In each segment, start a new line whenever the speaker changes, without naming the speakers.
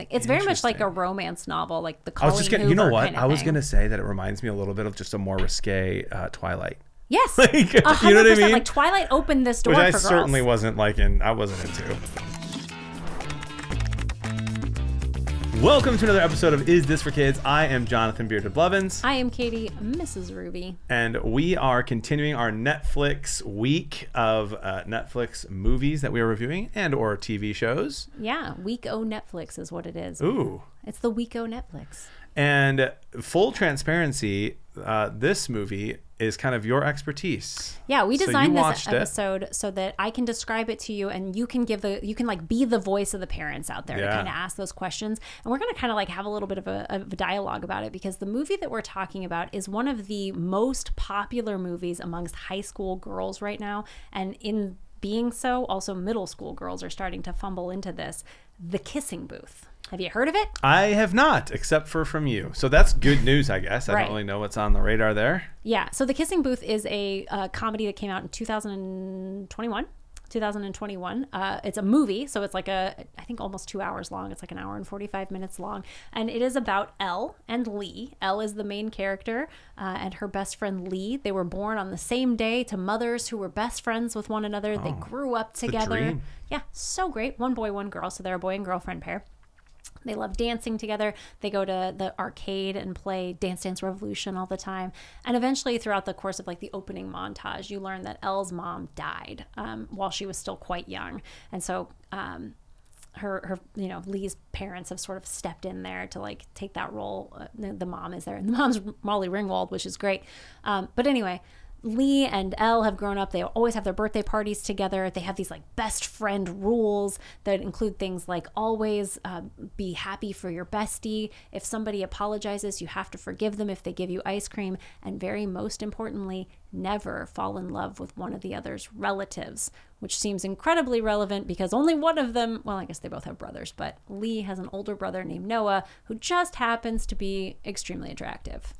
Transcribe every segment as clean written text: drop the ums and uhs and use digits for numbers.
It's very much like a romance novel, like the
I was
Colleen
just gonna,
Hoover
you know what?
kind of
I was
thing.
going to say that it reminds me a little bit of just a more risque Twilight.
Yes,
Like,
100%.
you know what I mean?
Like Twilight opened this door
Which I
for
certainly
girls.
wasn't I wasn't into. Welcome to another episode of Is This for Kids? I am Jonathan Bearded Blevins.
I am Katie, Mrs. Ruby.
And we are continuing our Netflix week of Netflix movies that we are reviewing and or TV shows.
Yeah, Week O Netflix is what it is.
Ooh.
It's the Week O Netflix.
And full transparency, this movie is kind of your expertise.
Yeah, we
So
designed
you
this
watched it.
episode so that I can describe it to you and you can like be the voice of the parents out there to
Yeah.
kind of ask those questions. And we're going to kind of like have a little bit of a dialogue about it because the movie that we're talking about is one of the most popular movies amongst high school girls right now. And in being so, also middle school girls are starting to fumble into this. The Kissing Booth. Have you heard of it?
I have not, except for from you. So that's good news, I guess. I
Right.
don't really know what's on the radar there.
Yeah. So The Kissing Booth is a comedy that came out in 2021. It's a movie, so it's like I think almost 2 hours long. It's like an hour and 45 minutes long. And it is about Elle and Lee. Elle is the main character and her best friend Lee. They were born on the same day to mothers who were best friends with one another. They grew up together.
dream.
Yeah, so great. One boy, one girl. So they're a boy and girlfriend pair. They love dancing together. They go to the arcade and play Dance Dance Revolution all the time. And eventually, throughout the course of like the opening montage, you learn that Elle's mom died while she was still quite young. And so her Lee's parents have sort of stepped in there to like take that role. The mom is there. And the mom's Molly Ringwald, which is great. But anyway, Lee and Elle have grown up. They always have their birthday parties together. They have these like best friend rules that include things like always be happy for your bestie. If somebody apologizes, you have to forgive them if they give you ice cream. And very most importantly, never fall in love with one of the other's relatives, which seems incredibly relevant because only one of them, well, I guess they both have brothers, but Lee has an older brother named Noah who just happens to be extremely attractive.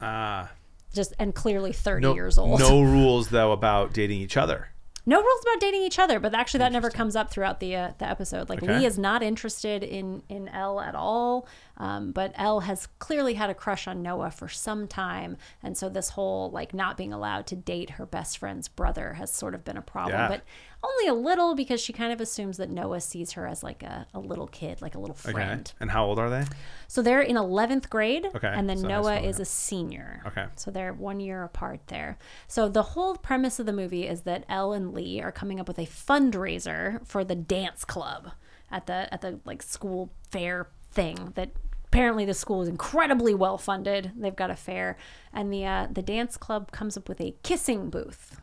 And clearly 30 years old.
No rules, though, about dating each other.
No rules about dating each other, but actually that never comes up throughout the episode. Like
Okay.
Lee is not interested in Elle at all, but Elle has clearly had a crush on Noah for some time, and so this whole like not being allowed to date her best friend's brother has sort of been a problem,
Yeah.
but only a little because she kind of assumes that Noah sees her as like a little kid, like a little friend.
Okay. And how old are they?
So they're in 11th grade,
Okay,
and then
so high
Noah
school,
is
yeah.
a senior.
Okay.
So they're 1 year apart there. So the whole premise of the movie is that Elle and Lee are coming up with a fundraiser for the dance club at the like school fair thing that apparently the school is incredibly well funded. They've got a fair, and the dance club comes up with a kissing booth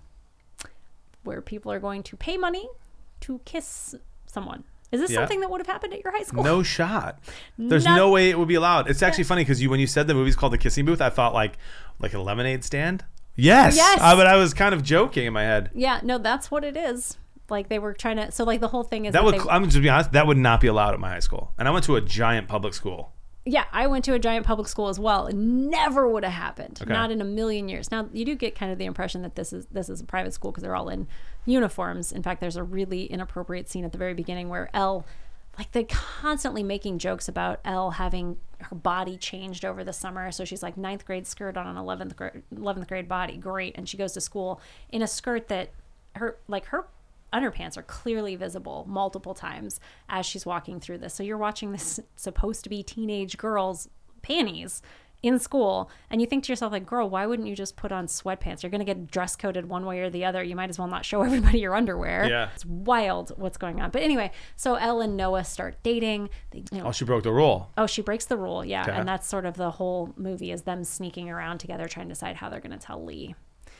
where people are going to pay money to kiss someone. Is this
Yeah.
something that would have happened at your high school?
No shot. There's
Not-
no way it would be allowed. It's actually funny because when you said the movie's called The Kissing Booth, I thought like a lemonade stand. Yes.
Yes.
But I was kind of joking in my head.
Yeah, no, that's what it is. Like they were trying to, so like the whole thing is
That
that
would,
they,
I'm just to be honest, that would not be allowed at my high school. And I went to a giant public school.
yeah, I went to a giant public school as well. It never would have happened.
Okay.
Not in a million years. Now you do get kind of the impression that this is a private school because they're all in uniforms. In fact, there's a really inappropriate scene at the very beginning where Elle, like they're constantly making jokes about Elle having her body changed over the summer. So she's like 9th grade skirt on an 11th grade body. Great. And she goes to school in a skirt that her underpants are clearly visible multiple times as she's walking through this. So you're watching this supposed to be teenage girl's panties in school, and you think to yourself like, girl, why wouldn't you just put on sweatpants? You're going to get dress coded one way or the other. You might as well not show everybody your underwear.
Yeah.
It's wild what's going on. But anyway, so Elle and Noah start dating. They,
Oh, she broke the rule.
Oh, she breaks the rule. Yeah.
Okay.
And that's sort of the whole movie is them sneaking around together, trying to decide how they're going to tell Lee.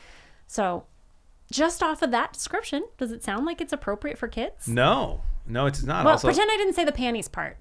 So just off of that description, does it sound like it's appropriate for kids?
No, it's not.
Well,
Also,
pretend I didn't say the panties part.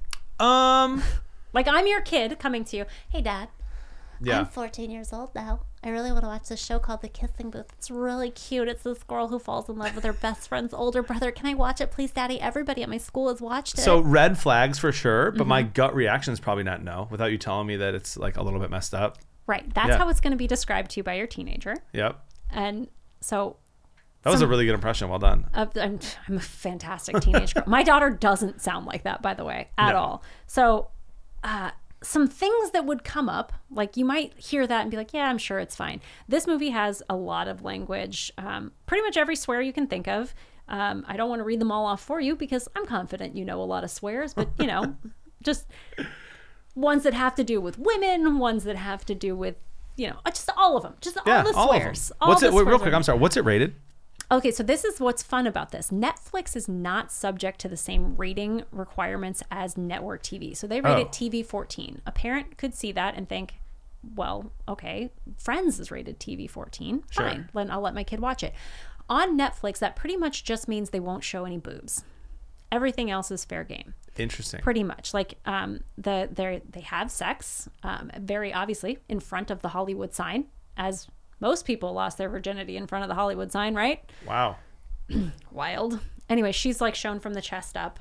Like I'm your kid coming to you. Hey, Dad.
yeah.
I'm 14 years old now. I really want to watch this show called The Kissing Booth. It's really cute. It's this girl who falls in love with her best friend's older brother. Can I watch it, please, Daddy? Everybody at my school has watched it.
So red flags for sure, but my gut reaction is probably not no, without you telling me that it's like a little bit messed up.
Right. That's
Yeah.
how it's going to be described to you by your teenager.
Yep.
And so
That was a really good impression. Well done.
I'm a fantastic teenage girl. My daughter doesn't sound like that, by the way, at all. So some things that would come up, like you might hear that and be like, yeah, I'm sure it's fine. This movie has a lot of language, pretty much every swear you can think of. I don't want to read them all off for you because I'm confident you know a lot of swears, but just ones that have to do with women, ones that have to do with, just all of them, just all the swears.
What's it? Wait, real quick, I'm sorry. What's it rated?
Okay, so this is what's fun about this. Netflix is not subject to the same rating requirements as network TV. So they rate it TV 14. A parent could see that and think, well, okay, Friends is rated TV 14. Fine, then I'll let my kid watch it. On Netflix, that pretty much just means they won't show any boobs. Everything else is fair game.
Interesting.
Pretty much. Like they have sex, very obviously, in front of the Hollywood sign, as most people lost their virginity in front of the Hollywood sign, right?
Wow.
Wild. Anyway, she's like shown from the chest up,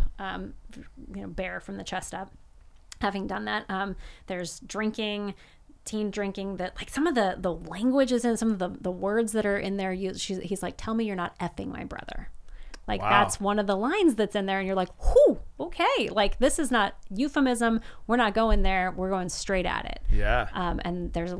bare from the chest up. Having done that, there's drinking, teen drinking, that like some of the languages and some of the words that are in there. He's like, tell me you're not effing my brother. Like that's one of the lines that's in there. And you're like, whoo, okay. Like this is not euphemism. We're not going there. We're going straight at it.
Yeah.
And there's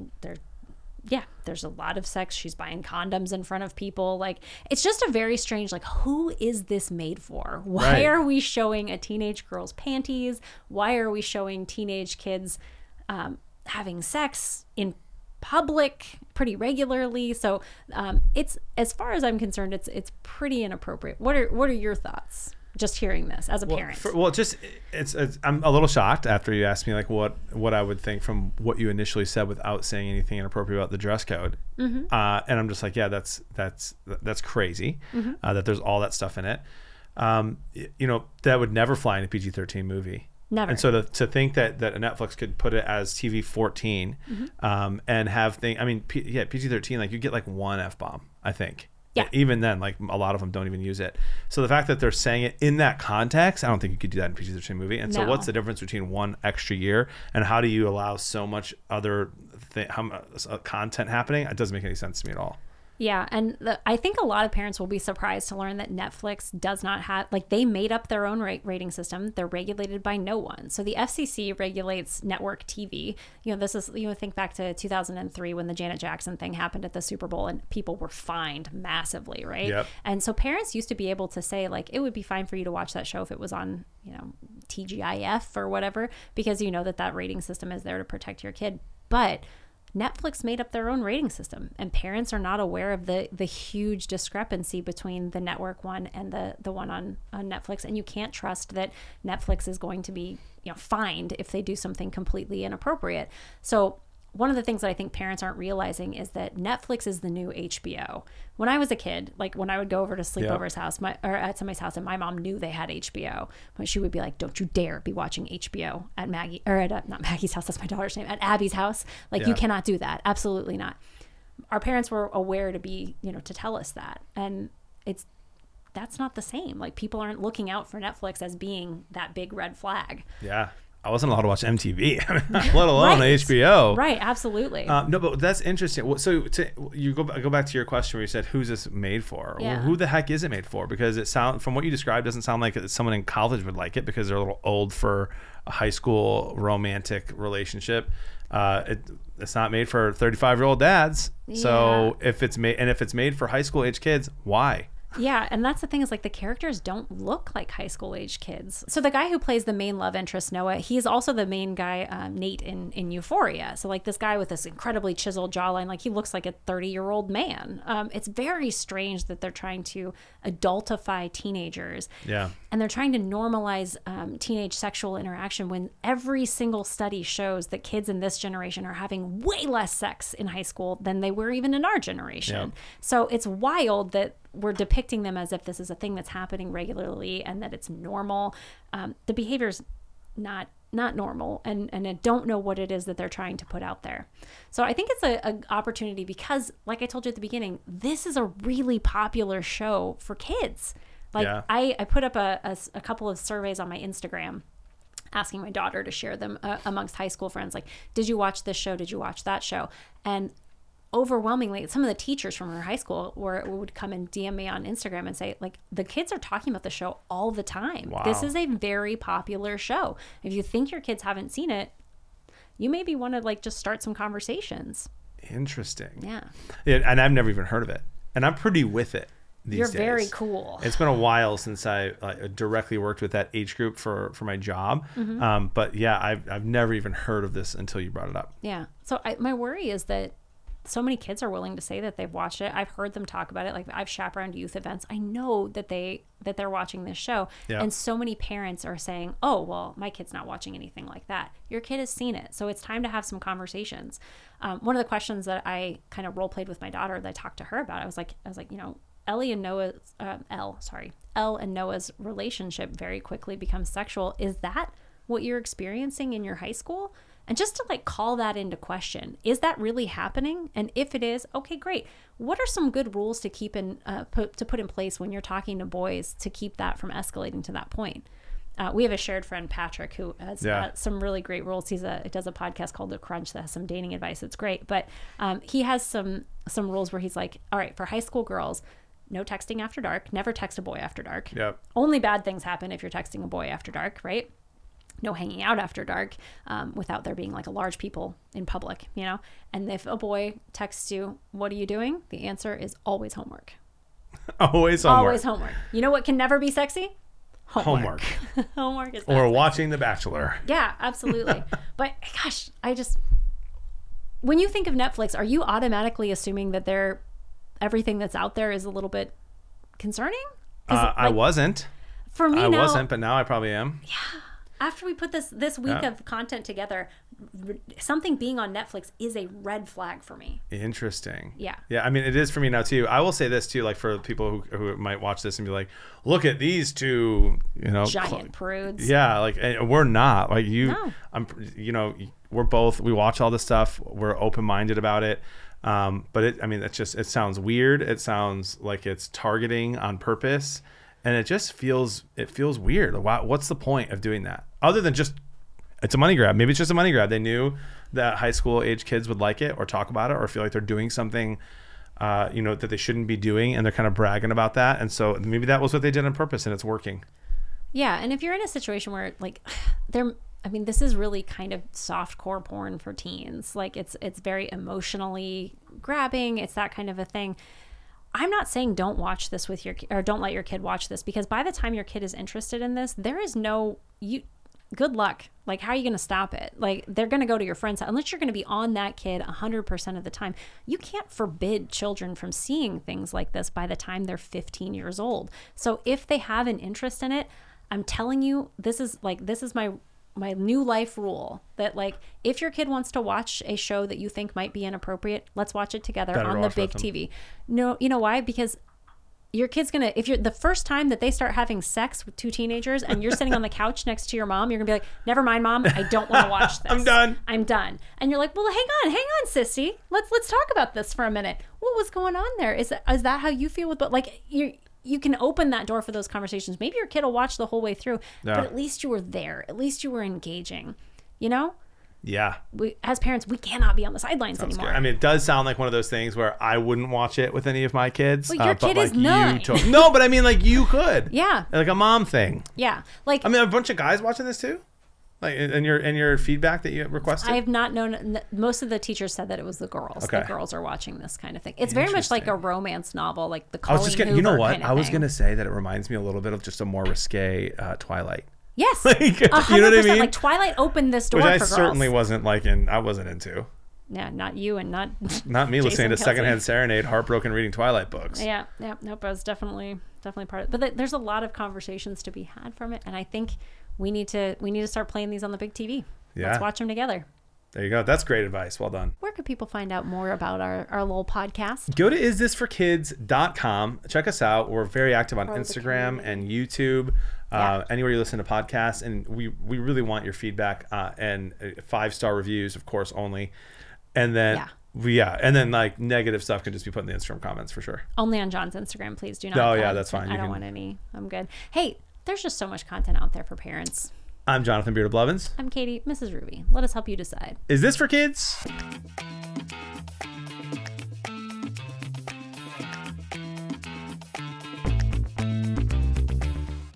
a lot of sex. She's buying condoms in front of people. Like, it's just a very strange, like, who is this made for? Why are we showing a teenage girl's panties? Why are we showing teenage kids having sex in public pretty regularly? So it's, as far as I'm concerned, it's pretty inappropriate. What are your thoughts? Just hearing this as a parent.
It's I'm a little shocked after you asked me like what I would think from what you initially said without saying anything inappropriate about the dress code. And I'm just like, yeah, that's crazy that there's all that stuff in it. That would never fly in a PG-13 movie.
Never.
And so to think that a Netflix could put it as TV 14 and have PG-13, like you get like one F-bomb, I think. Yeah. Even then, like a lot of them don't even use it. So the fact that they're saying it in that context, I don't think you could do that in a PG-13 movie. And so what's the difference between one extra year and how do you allow so much other content happening? It doesn't make any sense to me at all.
Yeah, and I think a lot of parents will be surprised to learn that Netflix does not have, like, they made up their own rating system. They're regulated by no one. So the FCC regulates network TV. This is, think back to 2003 when the Janet Jackson thing happened at the Super Bowl and people were fined massively, right?
Yep.
And so parents used to be able to say, like, it would be fine for you to watch that show if it was on, TGIF or whatever, because that rating system is there to protect your kid. But Netflix made up their own rating system, and parents are not aware of the huge discrepancy between the network one and the one on Netflix. And you can't trust that Netflix is going to be fined if they do something completely inappropriate. So one of the things that I think parents aren't realizing is that Netflix is the new HBO. When I was a kid, like when I would go over to sleepover's house, or at somebody's house, and my mom knew they had HBO, but she would be like, "Don't you dare be watching HBO at Maggie, or at not Maggie's house. That's my daughter's name. At Abby's house. Like you cannot do that. Absolutely not." Our parents were aware to be, to tell us that, and that's not the same. Like people aren't looking out for Netflix as being that big red flag.
Yeah. I wasn't allowed to watch MTV, let alone HBO.
Right, absolutely.
No, but that's interesting. So you go back to your question where you said, "Who's this made for?"
Yeah.
Well, who the heck is it made for? Because from what you described, doesn't sound like someone in college would like it because they're a little old for a high school romantic relationship. It's not made for 35-year-old dads. Yeah. So if it's made for high school age kids, why?
Yeah, and that's the thing is like the characters don't look like high school age kids. So the guy who plays the main love interest, Noah, he's also the main guy, Nate, in Euphoria. So like this guy with this incredibly chiseled jawline, like he looks like a 30-year-old man. It's very strange that they're trying to adultify teenagers.
Yeah.
And they're trying to normalize teenage sexual interaction when every single study shows that kids in this generation are having way less sex in high school than they were even in our generation. Yeah. So it's wild that we're depicting them as if this is a thing that's happening regularly and that it's normal. The behavior's not normal, and I don't know what it is that they're trying to put out there. So I think it's an opportunity because, like I told you at the beginning, this is a really popular show for kids. Like I put up a couple of surveys on my Instagram asking my daughter to share them amongst high school friends. Like, did you watch this show? Did you watch that show? And overwhelmingly, some of the teachers from her high school would come and DM me on Instagram and say, like, the kids are talking about the show all the time.
Wow.
This is a very popular show. If you think your kids haven't seen it, you maybe want to like just start some conversations.
Interesting.
Yeah.
And I've never even heard of it. And I'm pretty with it these
You're
days.
very cool.
It's been a while since I directly worked with that age group for my job. But yeah, I've never even heard of this until you brought it up.
Yeah. So my worry is that so many kids are willing to say that they've watched it. I've heard them talk about it. Like, I've chaperoned youth events. I know that they're watching this show.
Yeah.
And so many parents are saying, oh, well, my kid's not watching anything like that. Your kid has seen it. So it's time to have some conversations. One of the questions that I kind of role played with my daughter that I talked to her about, I was like, you know, Elle and Noah's relationship very quickly becomes sexual. Is that what you're experiencing in your high school? And just to like call that into question, is that really happening? And if it is, okay, great. What are some good rules to keep put in place when you're talking to boys to keep that from escalating to that point? We have a shared friend, Patrick, who has some really great rules. He does a podcast called The Crunch that has some dating advice. It's great, but he has some rules where he's like, all right, for high school girls, no texting after dark. Never text a boy after dark.
Yep.
Only bad things happen if you're texting a boy after dark, right? No hanging out after dark without there being like a large people in public, you know? And if a boy texts you, what are you doing? The answer is always homework.
Always homework.
Always homework. You know what can never be sexy? Homework. Homework is
Or
sexy.
watching The Bachelor.
Yeah, absolutely. But gosh, when you think of Netflix, are you automatically assuming that everything that's out there is a little bit concerning?
I wasn't.
For me,
I
now,
wasn't, but now I probably am.
Yeah. After we put this week of content together, something being on Netflix is a red flag for me.
Interesting.
Yeah.
Yeah, I mean, it is for me now, too. I will say this, too, like for people who might watch this and be like, look at these two, you know.
Giant prudes.
Yeah, like, and we're not. Like,
No.
we watch all this stuff. We're open-minded about it. But it sounds weird. It sounds like it's targeting on purpose. And it just feels weird. What's the point of doing that? Other than just, it's a money grab. Maybe it's just a money grab. They knew that high school age kids would like it or talk about it or feel like they're doing something, that they shouldn't be doing. And they're kind of bragging about that. And so maybe that was what they did on purpose and it's working.
Yeah. And if you're in a situation where like this is really kind of softcore porn for teens. Like it's very emotionally grabbing. It's that kind of a thing. I'm not saying don't watch this with don't let your kid watch this, because by the time your kid is interested in this, there is good luck. Like, how are you going to stop it? Like, they're going to go to your friend's house. Unless you're going to be on that kid 100% of the time. You can't forbid children from seeing things like this by the time they're 15 years old. So if they have an interest in it, I'm telling you, this is my new life rule that, like, if your kid wants to watch a show that you think might be inappropriate, let's watch it together on the big TV. No, you know why? Because your kid's gonna, if you're the first time that they start having sex with two teenagers and you're sitting on the couch next to your mom, you're gonna be like, never mind, Mom, I don't want to watch this. I'm done. And you're like, well, hang on, sissy. Let's talk about this for a minute. What was going on there? Is that how you feel with, but like you can open that door for those conversations. Maybe your kid will watch the whole way through, but at least you were there. At least you were engaging, you know?
Yeah.
As parents, we cannot be on the sidelines anymore.
Good. I mean, it does sound like one of those things where I wouldn't watch it with any of my kids.
Well, your kid is 9.
No, but I mean, like, you could.
Yeah.
Like a mom thing.
Yeah. Like,
I mean, a bunch of guys watching this too? Like, in your feedback that you requested?
I have not known. Most of the teachers said that it was the girls. Okay. The girls are watching this kind of thing. It's very much like a romance novel, like the Colleen Hoover
you know what?
kind of
I was
thing.
going to say that it reminds me a little bit of just a more risque Twilight.
Yes,
like,
100%.
You know what I mean?
Like Twilight opened this door
Which
for
I
girls.
certainly wasn't I wasn't into.
Yeah, not you and not
me listening to
Kelsey.
Secondhand Serenade, heartbroken reading Twilight books.
Yeah, nope. I was definitely part of it. But there's a lot of conversations to be had from it, and I think we need to start playing these on the big TV.
Yeah.
Let's watch them together.
There you go. That's great advice. Well done.
Where could people find out more about our little podcast?
Go to isthisforkids.com. Check us out. We're very active on Instagram and YouTube, anywhere you listen to podcasts. And we really want your feedback and 5-star reviews, of course, only. And then, and then like negative stuff can just be put in the Instagram comments for sure.
Only on John's Instagram, please do not.
Oh, yeah, that's fine.
I don't want any. I'm good. Hey, there's just so much content out there for parents.
I'm Jonathan Beard of Blevins.
I'm Katie, Mrs. Ruby. Let us help you decide.
Is this for kids?